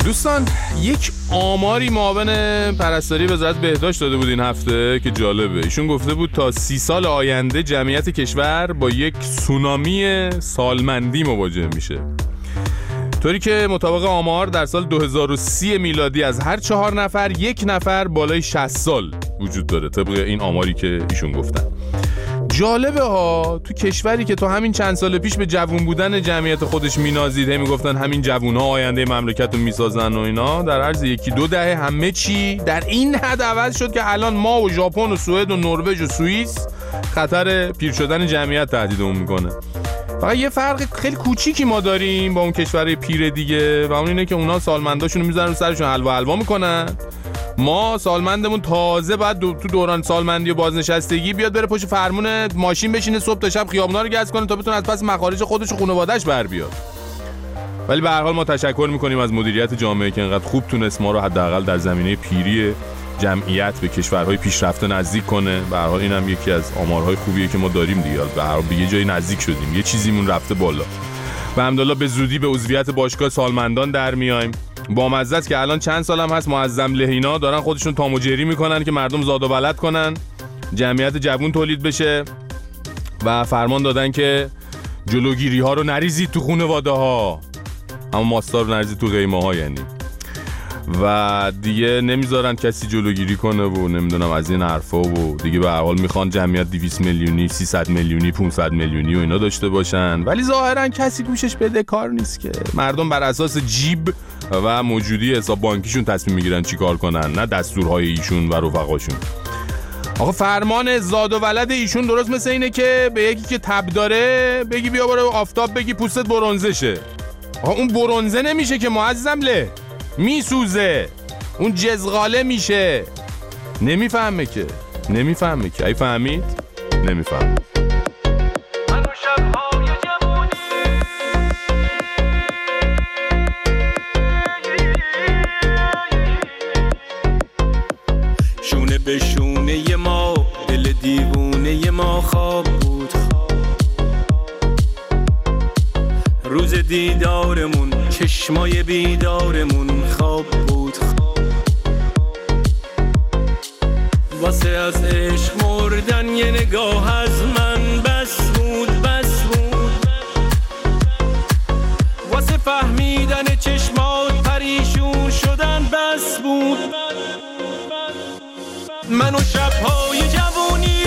دوستان یک آماری معاون پرستاری وزارت بهداشت داده بود این هفته که جالبه. ایشون گفته بود تا 30 سال آینده جمعیت کشور با یک سونامی سالمندی مواجه میشه، طوری که مطابق آمار در سال 2030 میلادی از هر 4 نفر 1 نفر بالای 60 سال وجود داره، طبق این آماری که ایشون گفتن. جالبه ها، تو کشوری که تو همین چند سال پیش به جوون بودن جمعیت خودش مینازید، میگفتن همین جوونا آینده مملکت رو میسازن و اینا، در عرض 1-2 دهه همه چی در این حد عوض شد که الان ما و ژاپن و سوئد و نروژ و سوئیس خطر پیر شدن جمعیت تهدیدمون میکنه. فقط یه فرق خیلی کوچیکی ما داریم با اون کشورهای پیر دیگه و اون اینه که اونا سالمنداشونو میذارن رو سرشون حلوا میکنن. ما سالمندمون تازه بعد تو دوران سالمندی و بازنشستگی بیاد بره پشت فرمون ماشین بشینه صبح تا شب خیابونا رو گز کنه تا بتونه از پس مخارج خودش و خانواده‌اش بر بیاد. ولی به هر حال ما تشکر میکنیم از مدیریت جامعه که انقدر خوب تونست ما رو حداقل در زمینه پیری جمعیت به کشورهای پیشرفته نزدیک کنه. به هر حال اینم یکی از آمارهای خوبیه که ما داریم دیگه. به هر حال به یه جایی نزدیک شدیم، یه چیزیمون رفته بالا. و الحمدلله به زودی به عضویت باشگاه سالمندان در میایم. با مزه است که الان چند سالم هست معظم لهینا دارن خودشون تام و جری میکنن که مردم زاد و ولد کنن، جمعیت جوون تولید بشه و فرمان دادن که جلوگیری ها رو نریزید تو خانواده ها، اما ماستا رو نریزید تو قیمه ها یعنی. و دیگه نمیذارن کسی جلوگیری کنه و نمیدونم از این حرفا و دیگه به هر حال میخوان جمعیت 200 میلیونی، 300 میلیونی، 500 میلیونی و اینا داشته باشن، ولی ظاهرا کسی گوشش بده کار نیست که مردم بر اساس جیب و موجودی حساب بانکیشون تصمیم میگیرن چی کار کنن، نه دستورهای ایشون و رفقاشون. آقا فرمان زاد و ولد ایشون درست مثل اینه که به یکی که تب داره بگی بیا برو آفتاب بگی پوستت برنزه شه. آقا اون برنزه نمیشه که معظم له، میسوزه، اون جزغاله میشه. نمیفهمه که ای فهمید؟ نمیفهم. شونه به شونه ما دل دیوونه ما خواب بود، روز دیدارمون چشمای بیدارمون خواب بود، واسه از عشق مردن یه نگاه از من بس بود، واسه فهمیدن چشمات پریشون شدن بس بود. من و شب‌های جوونی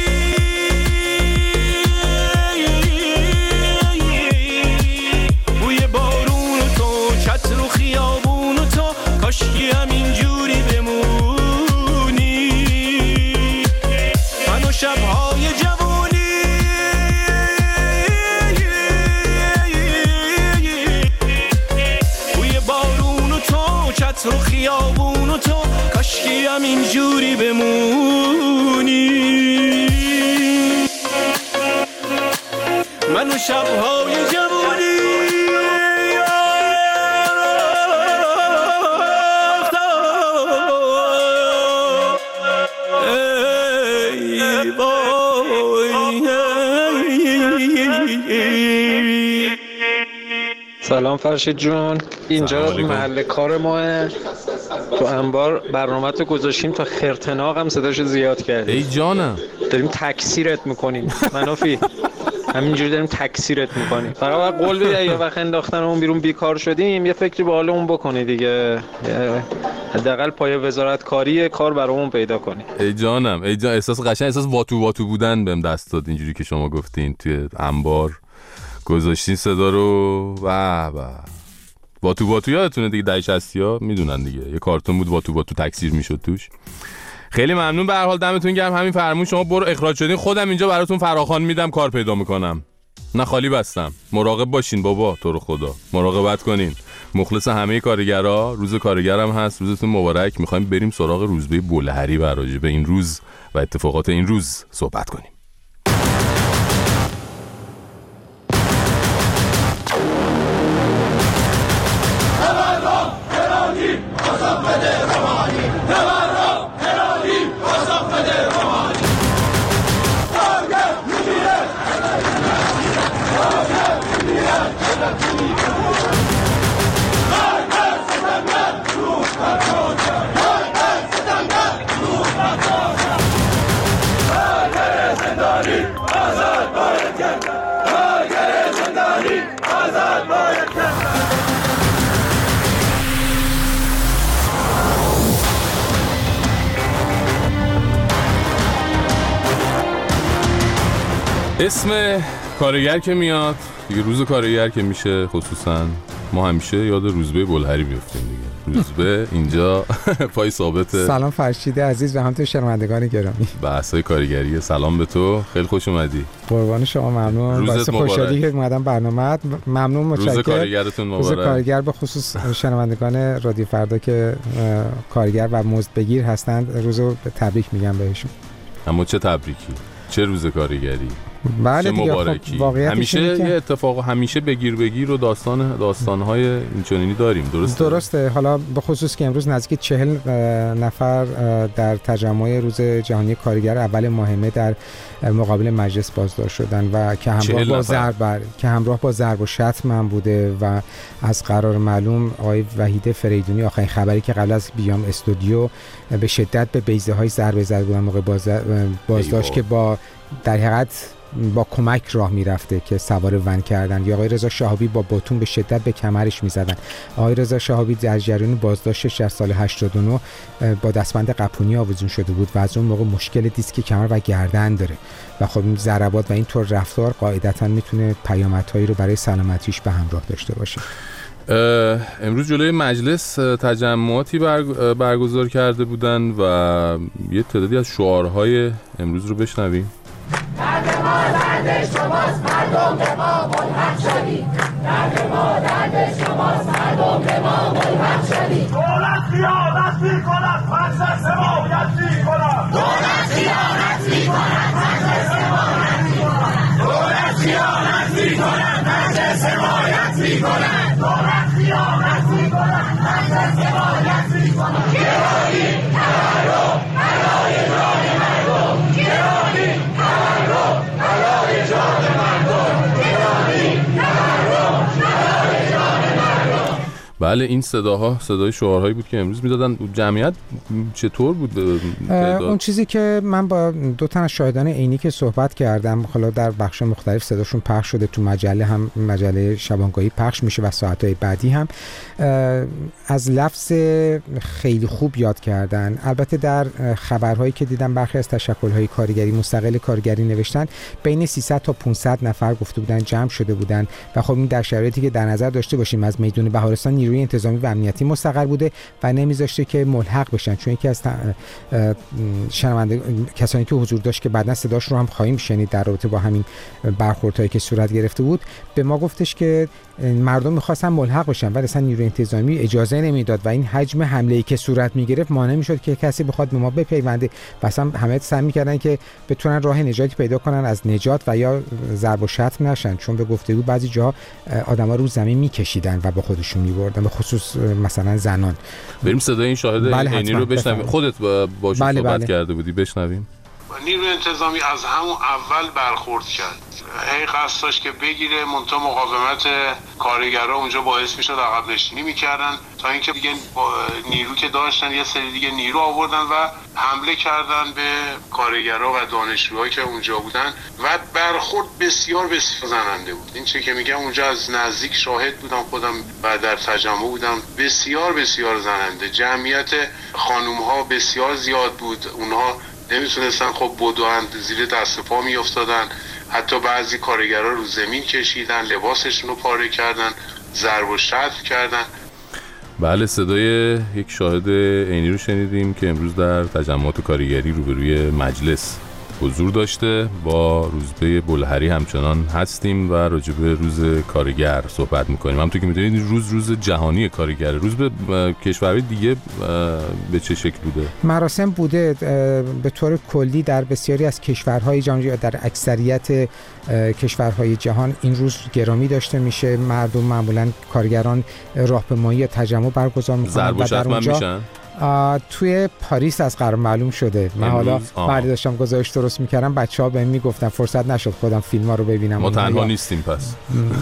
بوی بارون و تو، چتر و خیابون و تو، کاشکی همینجوری بمونی. من و شب‌های جوونی بوی بارون و تو، چتر و خیابون و تو، کاشکی همینجوری بمونی. من و شب‌های جوونی سلام فرشید جون، اینجا محل کار ماه، تو انبار برنامه‌تو گذاشتیم تا خرتناق هم صداشو زیاد کردیم. ای جانم داریم تکثیرت میکنیم منافی، همینجوری داریم تکثیرت میکنیم. فقط قول بده اگه وقت انداختن اون بیرون بیکار شدیم یه فکری به حالمون بکنی دیگه، حداقل پای وزارت کاری کار برامون پیدا کنی. ای جانم ای جان، احساس قشنگ، احساس واتو بودن بهم دست داد اینجوری که شما گفتین توی انبار گذاشتین صدا رو. و واتو یادتونه دیگه، دهه 60 میدونن دیگه، یه کارتون بود واتو تکثیر میشد توش. خیلی ممنون، به هر حال دمتون گرم. همین فرمون شما برو اخراج شدین، خودم اینجا براتون فراخوان میدم، کار پیدا میکنم، نه خالی بستم. مراقب باشین بابا، تو رو خدا مراقبت کنین. مخلص همه کارگرا، روز کارگرم هست، روزتون مبارک. میخوایم بریم سراغ روزبه بولهری و راجع به این روز و اتفاقات این روز صحبت کنیم. اسم کارگر که میاد دیگه، روز کارگر که میشه خصوصا ما همیشه یاد روزبه بلهری میفتیم دیگه. روزبه اینجا پای ثابته. سلام فرشید عزیز و همینطور شنوندگان گرامی. بحثای کارگری، سلام به تو، خیلی خوش اومدی. قربان شما، ممنون. روزت مبارک. خوشحالی که اومدم برنامه‌ات. ممنون، متشکرم. روز کارگرتون مبارک. روز کارگر به خصوص شنوندگان رادیو فردا که کارگر و مزدبگیر هستند، روزو تبریک میگم بهشون. اما چه تبریکی، چه روز کارگری، بله چه مبارکی. خب همیشه یه اتفاق، همیشه بگیر و داستان‌های اینچنینی داریم. درسته. حالا به خصوص که امروز نزدیک 40 نفر در تجمع روز جهانی کارگر اول ماه مه در مقابل مجلس بازداشت شدن و که همراه با ضرب و شتم هم بوده و از قرار معلوم آقای وحید فریدونی آخرین خبری که قبل از بیام استودیو به شدت به بیضه‌های ضربه زده بودن موقع بازداشت که با در حقیقت با کمک راه میرفته که سوار ون کردن، یا آقای رضا شهابی با باتون به شدت به کمرش میزدن. آقای رضا شهابی در جریان بازداشتش در سال 89 با دستبند قپونی آویزون شده بود و از اون موقع مشکل دیسک کمر و گردن داره و خب این ضربات و این طور رفتار قاعدتاً میتونه پیامدهایی رو برای سلامتیش به همراه داشته باشه. امروز جلوی مجلس تجمعاتی برگزار کرده بودن و یه تعدادی از شعارهای امروز رو بشنویم. درد ما درد شماست، مردم به ما ملحق شدید. درد ما درد شماست، مردم به ما ملحق شدید. دولت خیانت می‌کند، مجلس حمایت می‌کند. دولت خیانت می‌کند، مجلس حمایت می‌کند. دولت خیانت می‌کند، مجلس حمایت می‌کند. دولت خیانت می‌کند، مجلس حمایت می‌کند. گرانی تورم برای جان مردم، گرانی تورم برای جان مردم، گرانی تورم برای جان مردم. بله، این صدای شعارهایی بود که امروز میدادن. جمعیت چطور بود؟ اون چیزی که من با دو تا از شاهدان عینی که صحبت کردم، حالا در بخش مختلف صداشون پخش شده، تو مجله هم مجله شبانگاهی پخش میشه و ساعتهای بعدی هم، از لفظ خیلی خوب یاد کردن. البته در خبرهایی که دیدم برخی از تشکل‌های کارگری مستقل کارگری نوشتن بین 300 تا 500 نفر گفته بودن جمع شده بودن و خب این در شرایطی که در نظر داشته باشیم از میدون بهارستان نیروی انتظامی و امنیتی مستقر بوده و نمیذاشته که ملحق بشن، چون یکی از کسانی که حضور داشت که بعداً صداش رو هم خواهیم شنید در رابطه با همین برخوردهایی که صورت گرفته بود، به ما گفتش که مردم می‌خواستن ملحق بشن ولی اصلا نیروی انتظامی اجازه نمیداد و این حجم حمله‌ای که صورت می‌گرفت مانع می‌شد که کسی بخواد به ما بپیونده و اصلا همه سعی می‌کردن که بتونن راه نجاتی پیدا کنن از نجات و یا ضرب و شتم نشن، چون به گفتگو بعضی جاها آدم‌ها رو زمین می‌کشیدن و با خودشون می‌بردن، به خصوص مثلا زنان. بریم صدای این شاهد عینی رو بشنویم. خودت باشون صحبت کرده بودی، بشنویم. نیروی انتظامی از همون اول برخورد کرد، هی قصد داشت که بگیره، منتها مقاومت کارگرها اونجا باعث میشد عقب نشینی میکردن تا اینکه دیگه نیرو که داشتن یه سری دیگه نیرو آوردن و حمله کردن به کارگرها و دانشجوهایی که اونجا بودن و برخورد بسیار زننده بود. این چه که میگم اونجا از نزدیک شاهد بودم خودم و در تجمع بودم، بسیار زننده. جمعیت خانوم ها بسیار زیاد بود، اونها نمیتونستن خب بدوند، زیر دست پا میافتادن، حتی بعضی کارگرها رو زمین کشیدن، لباسشون رو پاره کردن، ضرب و شتم کردن. بله، صدای یک شاهد عینی رو شنیدیم که امروز در تجمعات کارگری روبروی مجلس حضور داشته. با روزبه بلهری همچنان هستیم و راجع به روز کارگر صحبت میکنیم. همونطور که میدونید روز جهانی کارگر. روز به کشورهای دیگه به چه شکل بوده؟ مراسم بوده به طور کلی در بسیاری از کشورهای جهان یا در اکثریت کشورهای جهان این روز گرامی داشته میشه. مردم معمولا کارگران راهپیمایی یا تجمع برگزار میکنن و در اونجا توی پاریس از قرار معلوم شده. من حالا بعد داشتم گزارش درست میکردم، بچه‌ها بهم میگفتن، فرصت نشد خودم فیلم‌ها رو ببینم. ما تنها نیستیم پس.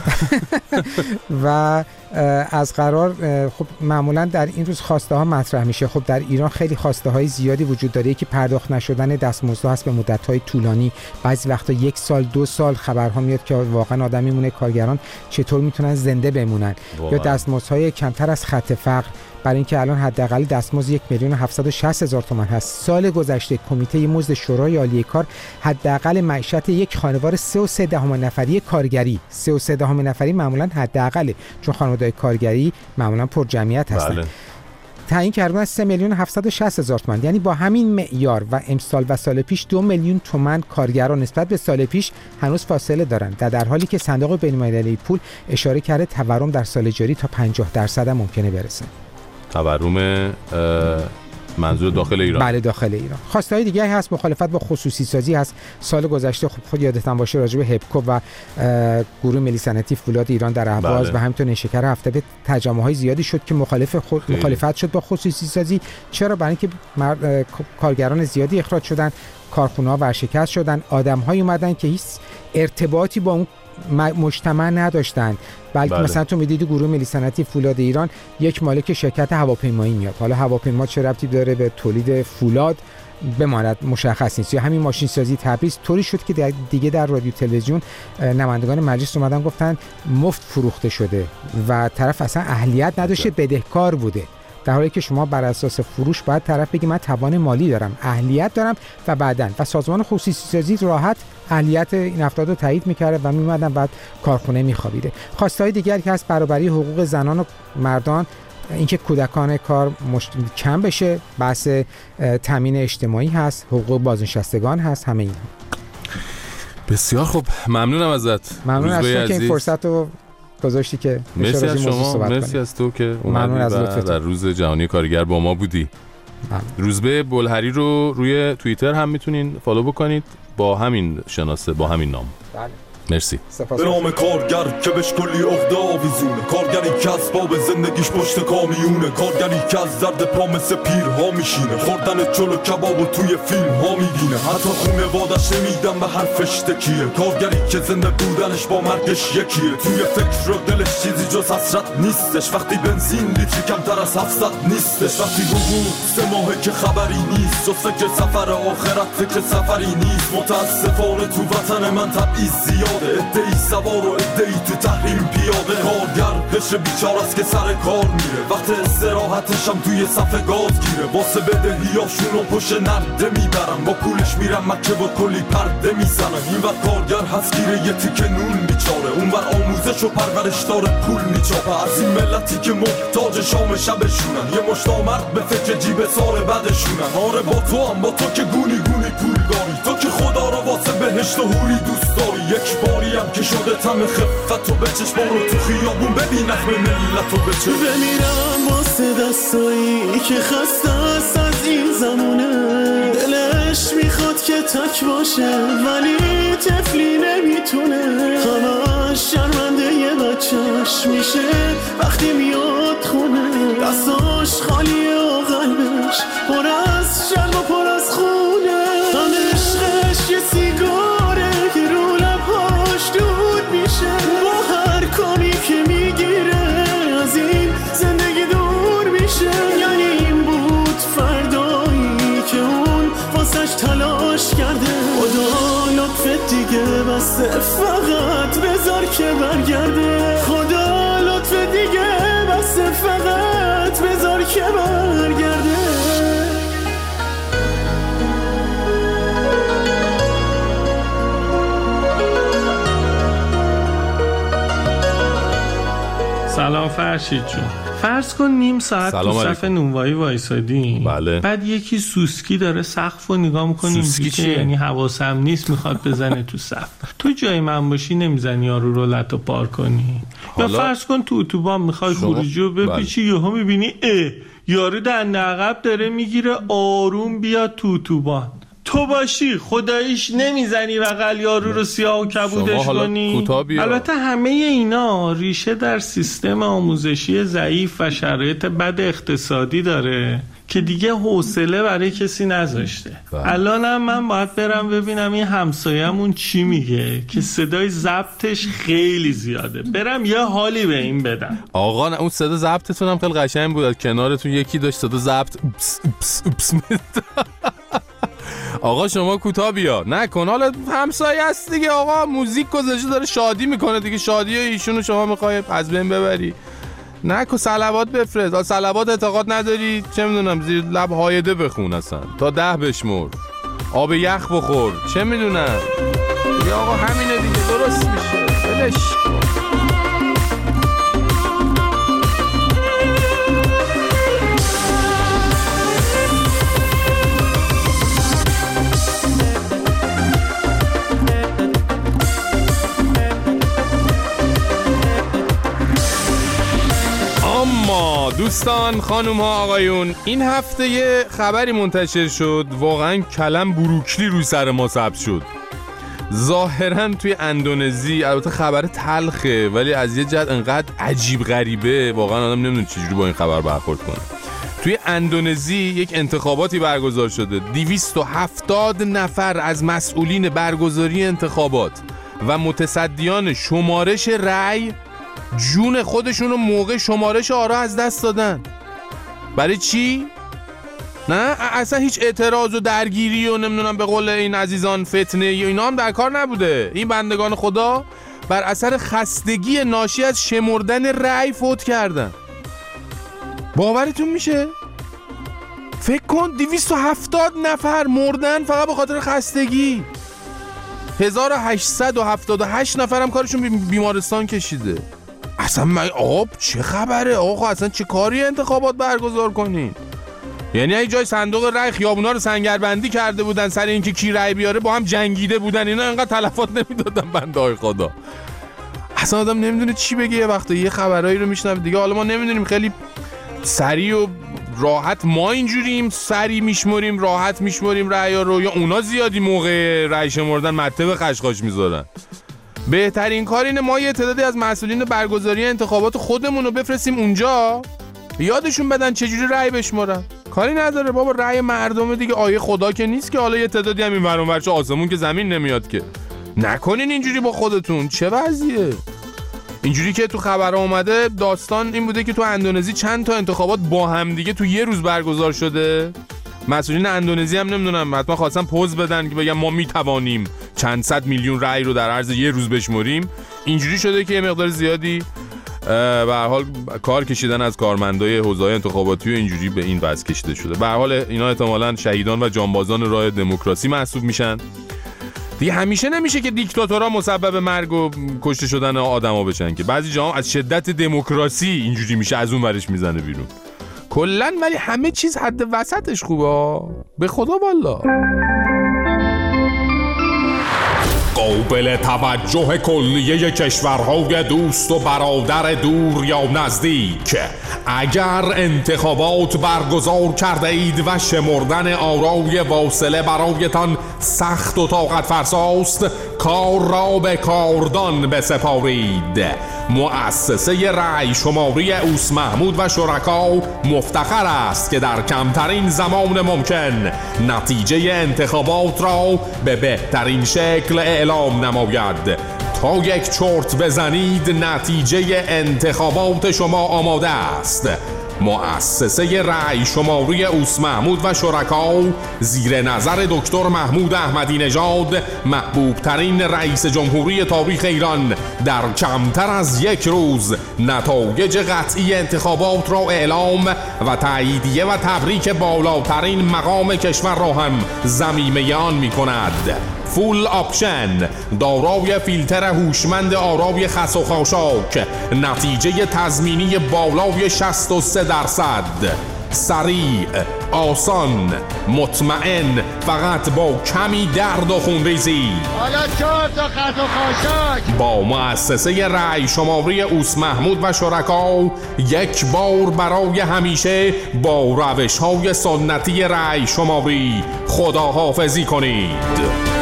و از قرار خب معمولا در این روز خواسته ها مطرح میشه. خب در ایران خیلی خواسته های زیادی وجود داره که پرداخت نشدن دستمزدها هست به مدت های طولانی، بعضی وقتا 1 سال 2 سال خبرها میاد که واقعا آدم میمونه کارگران چطور میتونن زنده بمونن، یا دستمزدهای کمتر از خط فقر برای اینکه الان حداقل دستمزد 1,760,000 تومان هست. سال گذشته کمیته مزد شورای عالی کار حداقل معیشت یک خانوار 3.3 نفری کارگری 3.3 نفری معمولا حداقله، چون خانواده‌های کارگری معمولا پر جمعیت هستن. بله. تعیین کردن از 3,760,000 تومان، یعنی با همین معیار و امسال و سال پیش 2 میلیون تومان کارگران نسبت به سال پیش هنوز فاصله دارند، در حالی که صندوق بین‌المللی پول اشاره کرده تورم در سال جاری تا 50% هم ممکنه برسه. تورم منظور داخل ایران؟ بله داخل ایران. خواسته‌های دیگه هست، مخالفت با خصوصی سازی هست. سال گذشته خود یادتون باشه راجع به هپکو و گروه ملی صنعتی فولاد ایران در اهواز و همینطور نیشکر هفته به تجمع‌های زیادی شد که مخالفت شد با خصوصی سازی. چرا؟ برای اینکه کارگران زیادی اخراج شدن، کارخونه‌ها ورشکست شدن، آدم‌هایی اومدن که هیچ ارتباطی با اون مجتمع نداشتن، بلکه مثلا تو میدیدی گروه ملی صنعتی فولاد ایران یک مالک شرکت هواپیمایی میاد، حالا هواپیما چه ربطی داره به تولید فولاد بماند مشخص نیست. یا همین ماشین سازی تبریز طوری شد که دیگه در رادیو تلویزیون نمایندگان مجلس اومدن گفتن مفت فروخته شده و طرف اصلا اهلیت نداشته، بدهکار بوده، در حالی که شما بر اساس فروش باید طرف بگی من توان مالی دارم، اهلیت دارم و بعدن و سازمان خصوصی سازی راحت اهلیت این افراد رو تایید می‌کرده و می‌اومدن بعد کارخونه می‌خوابیده. خواسته‌های دیگری که هست برابری حقوق زنان و مردان، اینکه کودکان کار کم بشه، بحث تامین اجتماعی هست، حقوق بازنشستگان هست، همه این. بسیار خوب، ممنونم ازت. ممنون از تو که این فرصت رو گذاشتی که مرسی از شما، مرسی از تو که اومدی و در روز جهانی کارگر با ما بودی. روزبه بلهری رو روی توییتر هم میتونین فالو بکنید با همین شناسه، با همین نام. بله. مرسی. به نام کارگر که بهش کلی عقده آویزونه، کارگری که اسباب زندگیش پشت کامیونه، کارگری که از درد پا مثل پیرها میشینه، خوردن چلو کبابو توی فیلم ها میبینه، حتی خونه وادش نمیدن به حرفش تکیه، کارگری که زنده بودنش با مرگش یکیه، توی فکر و دلش چیزی جز حسرت نیستش، وقتی بنزین لیتری کمتر از 700 نیستش، وقتی حقوق 3 ماهه که خبری نیست، جز فکر سفر آخرت فکر سفری نیست، متاسفانه تو وطن من تبعیض زیاد، ادهی سوار و ادهی تو تحریم پیاده، کارگر قشر بیچارست که سر کار میره، وقت استراحتش هم توی صف گاز گیره، واسه بدهیاشون رو پشت نرده میبرن، با پولش میرن مکه و کلی پرده میزنن، این وقت کارگر هست گیره یه تیکه نون میچاره، اون ور آموزش و پرورش داره پول میچاپه، از این ملتی که محتاج شام شبشونن، یه مشتامرد به فکر جیب سال بعدشونن، آره با تو که گونی گونی پولگاری، تو که خدا رو واسه بهشت و حوری دوست داری، یک باری هم که شده تم خفت و بچش بارو تو خیابون ببین نخمه ملت و بچش، بمیرم واسه دستایی که خسته است از این زمونه، دلش میخواد که تک باشه ولی طفلی نمیتونه، همش شرمنده یه بچهش میشه وقتی میاد خونه، دستاش خالیه و قلبش پر از شرم و پر از خونه، هم عشقش یه سیگاره که رو لبهاش دود میشه، با هر کاری که میگیره از این زندگی دور میشه، یعنی این بود فردایی که اون واسش تلاش کرده، خدا لطفت دیگه بسته فقط بذار که برگرده، خدا لطفت دیگه بسته فقط بذار که برگرده. سلام فرشید جون، فرض کن نیم ساعت تو صف نونوایی وایسادیم، بله. بعد یکی سوسکی داره سقف رو نگاه میکنیم، سوسکی چیه؟ یعنی حواسم نیست میخواد بزنه تو صف، تو جای من باشی نمیزنی یارو رولتو پار کنی؟ یا فرض کن تو اتوبان میخوای خروجی رو بپیچی، یهو میبینی یارو دنده عقب داره میگیره آروم بیاد تو اتوبان، تو باشی خداییش نمیزنی بغل یارو رو سیاه و کبودش کنی؟ البته همه اینا ریشه در سیستم آموزشی ضعیف و شرایط بد اقتصادی داره که دیگه حوصله برای کسی نذاشته. الانم من باید برم ببینم این همسایه‌مون چی میگه که صدای ضبطش خیلی زیاده، برم یه حالی به این بدم. آقا اون صدا ضبطتون هم خیلی قشنگ بود، کنارتون یکی داشت صدا ضبط آقا شما کوتاه بیا نکن، حالا همسایه است دیگه، آقا موزیک گذاشته داره شادی میکنه دیگه، شادی ایشونو شما میخوای از بین ببری. نکو صلوات بفرست. صلوات اعتقاد نداری؟ چه میدونم زیر لب هایده بخون اصلا تا 10 بشمر، آب یخ بخور، چه میدونم. یا آقا همینه دیگه، درست میشه، ولش. دوستان، خانوم ها، آقایون، این هفته یه خبری منتشر شد، واقعا کلم بروکلی روی سر ما سبز شد. ظاهرا توی اندونزی، البته خبر تلخه ولی از یه جهت انقدر عجیب غریبه واقعا آدم نمیدونه چجوری با این خبر برخورد کنه. توی اندونزی یک انتخاباتی برگزار شده. 270 نفر از مسئولین برگزاری انتخابات و متصدیان شمارش رأی جون خودشونو موقع شمارش آرا از دست دادن. برای چی؟ نه اصلا هیچ اعتراض و درگیری و نمیدونم به قول این عزیزان فتنه و اینا هم در کار نبوده. این بندگان خدا بر اثر خستگی ناشی از شمردن رأی فوت کردن. باورتون میشه؟ فکر کن 270 نفر مردن فقط به خاطر خستگی. 1878 نفر هم کارشون بیمارستان کشیده. اصلا آقا چه خبره؟ آقا اصلا چه کاری انتخابات برگزار کنین؟ یعنی ای جای صندوق رای خیابونا رو سنگربندی کرده بودن سر اینکه کی رای بیاره، با هم جنگیده بودن، اینا انقدر تلفات نمیدادن بنده‌های خدا. اصلا آدم نمیدونه چی بگه یه وقتا یه خبرایی رو میشنوه دیگه. حالا ما نمیدونیم خیلی سریع و راحت ما اینجوریم سریع میشمریم راحت میشمریم رأیا رو، یا اونا زیادی موقع رأی شمردن مته به خشخاش میذارن. بهترین کار اینه ما یه تعدادی از مسئولین برگزاری انتخابات خودمون رو بفرستیم اونجا، یادشون بدن چجوری رأی بشمرن. کاری نداره بابا، رأی مردمه دیگه، آیه خدا که نیست که حالا یه تعدادی هم این ور اون ور، چه آسمون که زمین نمیاد که. نکنین اینجوری با خودتون. چه وضعیه؟ اینجوری که تو خبرها اومده داستان این بوده که تو اندونزی چند تا انتخابات با هم دیگه تو یه روز برگزار شده. مسئولین اندونزی هم نمیدونم حتما خواستن پوز بدن که بگن ما میتوانیم چند صد میلیون رأی رو در عرض یه روز بشمریم. اینجوری شده که یه مقدار زیادی به هر حال کار کشیدن از کارمندای حوزه‌های انتخاباتی و اینجوری به این وضع کشیده شده. به هر حال اینا احتمالاً شهیدان و جانبازان راه دموکراسی محسوب میشن. دیگه همیشه نمیشه که دیکتاتورها مسبب مرگ و کشته شدن آدما بشن که بعضی جاها از شدت دموکراسی اینجوری میشه از اون ورش میزنه بیرون. کلاً ولی همه چیز حد وسطش خوبه به خدا والله. قابل توجه کلیه کشورهای دوست و برادر دور یا نزدیک، اگر انتخابات برگزار کرده اید و شمردن آرای واصله برایتان سخت و طاقت فرساست، کار را به کاردان بسپارید. مؤسسه رأی شماری اوس محمود و شرکا مفتخر است که در کمترین زمان ممکن نتیجه انتخابات را به بهترین شکل اعلام نماید. تا یک چرت بزنید نتیجه انتخابات شما آماده است. مؤسسه رأی شماری اوس محمود و شرکا زیر نظر دکتر محمود احمدی نژاد، محبوب ترین رئیس جمهوری تاریخ ایران، در کمتر از یک روز نتایج قطعی انتخابات را اعلام و تاییدیه و تبریک بالاترین مقام کشور را هم ضمیمه آن می کند. فول آپشن، دارای فیلتر هوشمند آرای خس و خاشاک، نتیجه تضمینی بالای 63%، سریع، آسان، مطمئن، فقط با کمی درد و خونریزی. حالا 4 تا خس و خاشاک. با مؤسسه رأی شماری اوس محمود و شرکا یک بار برای همیشه با روش‌های سنتی رأی شماری خداحافظی کنید.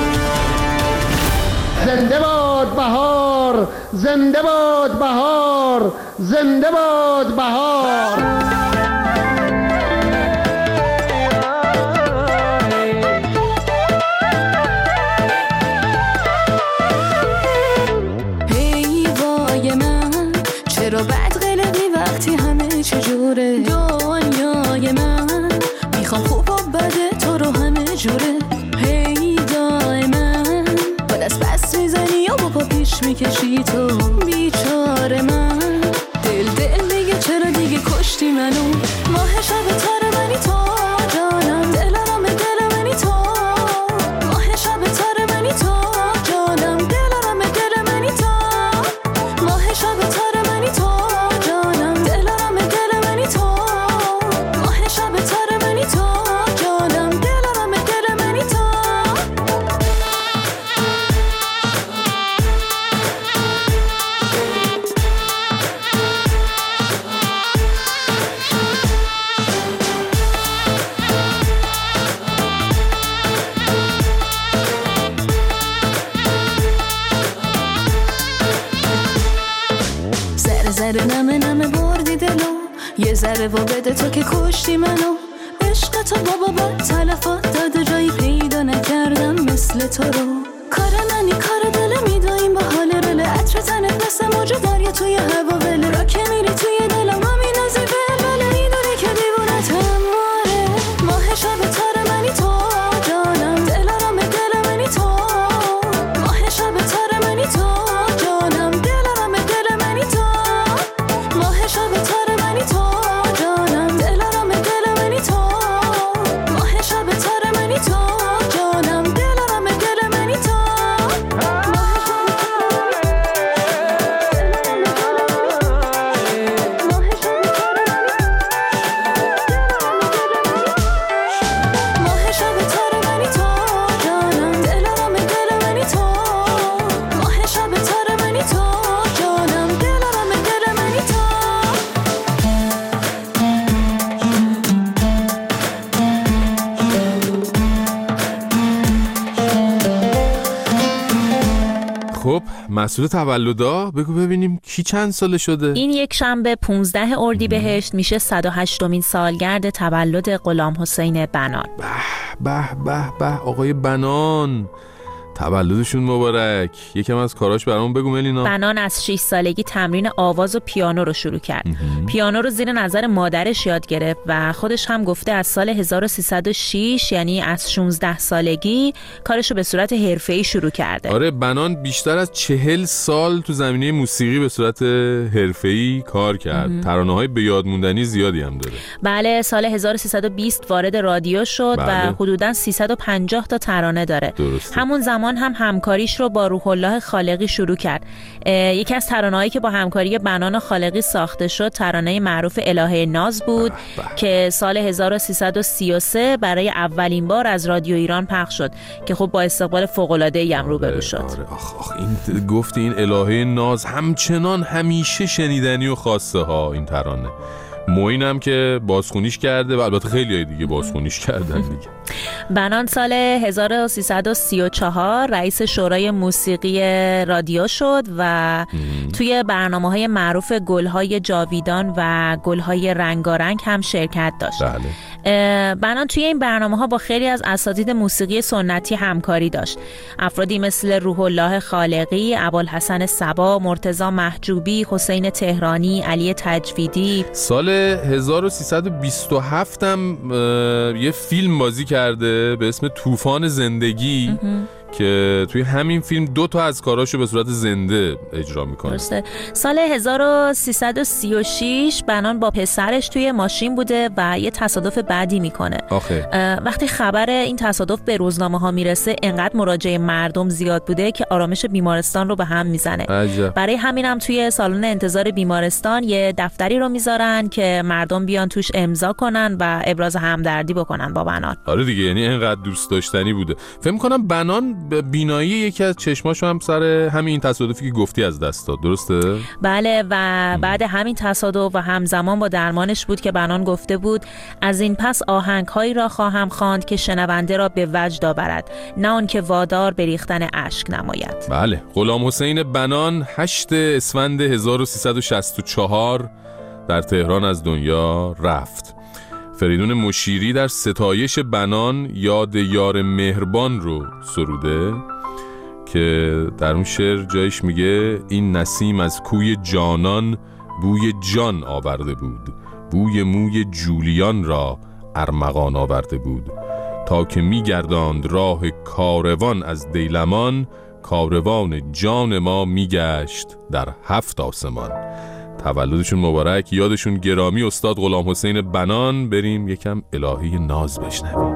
زنده باد بهار، زنده باد بهار، زنده باد بهار. هی وای من چرا بد قلقی وقتی همه چجوره؟ دنیای من میخوام خوب و بده تو رو همه جوره. هی دائما با دست بس میزنی یا با پا پیش میکشی تو، بیچاره من دل کشتی منو ماه شب تار منی تو جانم دلارم دل منی تو ماه شب تار منی تو جانم دلارم دل منی تو ماه شب تار منی تو جانم دلارم دل منی تو ماه شب تار منی تو جانم دلارم دل منی تو ذره نمه نمه بردی دلو یه ذره و بده تو که کشتی منو عشق تو بابا بر تلفات داده جایی پیدا نکردم مثل تو رو کار منی کار دل میداییم با حال رل عطر تنت مثل موج دریا توی هوا ول را که میری توی دلم همین از این بلبله میدونی که دیوونت هماره ماه شب تار منی تو جانم دلارم دل منی تو ماه شب تار منی تو جانم دلارم دل منی تو ماه شب تار منی تو جانم دلارم دل منی تو ماه شب تار منی تو جانم دلارم دل منی تو ماه شب تار منی تو جانم دلارم دل منی تو ماه شب تار منی تو جانم دلارم دل منی تو خب مسئول تولدا بگو ببینیم کی چند ساله شده؟ این یک شنبه 15 اردیبهشت میشه 108مین سالگرد تولد غلام حسین بنان. به به به آقای بنان، تولدشون مبارک. یکم از کاراش برامون بگو ملینا. بنان از 6 سالگی تمرین آواز و پیانو رو شروع کرد. پیانو رو زیر نظر مادرش یاد گرفت و خودش هم گفته از سال 1306 یعنی از 16 سالگی کارش رو به صورت حرفه‌ای شروع کرده. آره بنان بیشتر از 40 سال تو زمینه موسیقی به صورت حرفه‌ای کار کرد. ترانه‌های به یاد موندنی زیادی هم داره. بله سال 1320 وارد رادیو شد و حدوداً 350 تا ترانه داره. درسته. همون زمان هم همکاریش رو با روح الله خالقی شروع کرد. یکی از ترانه‌هایی که با همکاری بنان و خالقی ساخته شد ترانه معروف الهه ناز بود که سال 1333 برای اولین بار از رادیو ایران پخش شد که خب با استقبال فوق‌العاده‌ای هم روبرو شد. آره آخ این گفتی این الهه ناز همچنان همیشه شنیدنی و خواسته ها این ترانه. معینم که بازخونیش کرده و البته خیلی های دیگه بازخونیش کردن دیگه. بنان سال 1334 رئیس شورای موسیقی رادیو شد و توی برنامه‌های معروف گل‌های جاویدان و گل‌های رنگارنگ هم شرکت داشت. بله. بنان توی این برنامه‌ها با خیلی از اساتید موسیقی سنتی همکاری داشت. افرادی مثل روح الله خالقی، ابوالحسن صبا، مرتضی محجوبی، حسین تهرانی، علی تجویدی. سال 1327 هم یه فیلم بازی کرده به اسم طوفان زندگی که توی همین فیلم 2 تا از کاراشو به صورت زنده اجرا میکنه. درسته. سال 1336 بنان با پسرش توی ماشین بوده و یه تصادف بعدی میکنه. وقتی خبر این تصادف به روزنامه ها میرسه انقدر مراجعه مردم زیاد بوده که آرامش بیمارستان رو به هم میزنه. برای همین هم توی سالن انتظار بیمارستان یه دفتری رو میذارن که مردم بیان توش امضا کنن و ابراز همدردی بکنن با بنان. آره دیگه، یعنی انقدر دوست داشتنی بوده. فکر می‌کنم بنان بینایی یکی از چشماشو هم سر همین تصادفی که گفتی از دست داد، درسته؟ بله، و بعد همین تصادف و همزمان با درمانش بود که بنان گفته بود از این پس آهنگ‌هایی را خواهم خواند که شنونده را به وجد آورد، نه آن که وادار به ریختن اشک نماید. بله، غلام حسین بنان 8 اسفند 1364 در تهران از دنیا رفت. فریدون مشیری در ستایش بنان یاد یار مهربان رو سروده که در اون شعر جایش میگه این نسیم از کوی جانان بوی جان آورده بود، بوی موی جولیان را ارمغان آورده بود، تا که میگرداند راه کاروان از دیلمان، کاروان جان ما میگشت در 7 آسمان. تولدشون مبارک، یادشون گرامی. استاد غلام حسین بنان. بریم یکم الهی ناز بشنویم.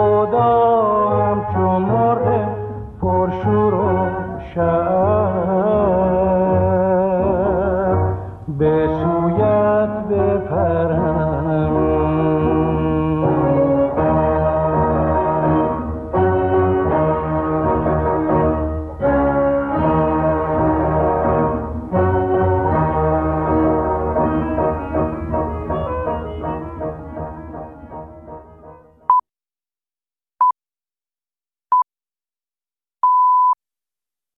خدا همچون مرغ پرشور و شعر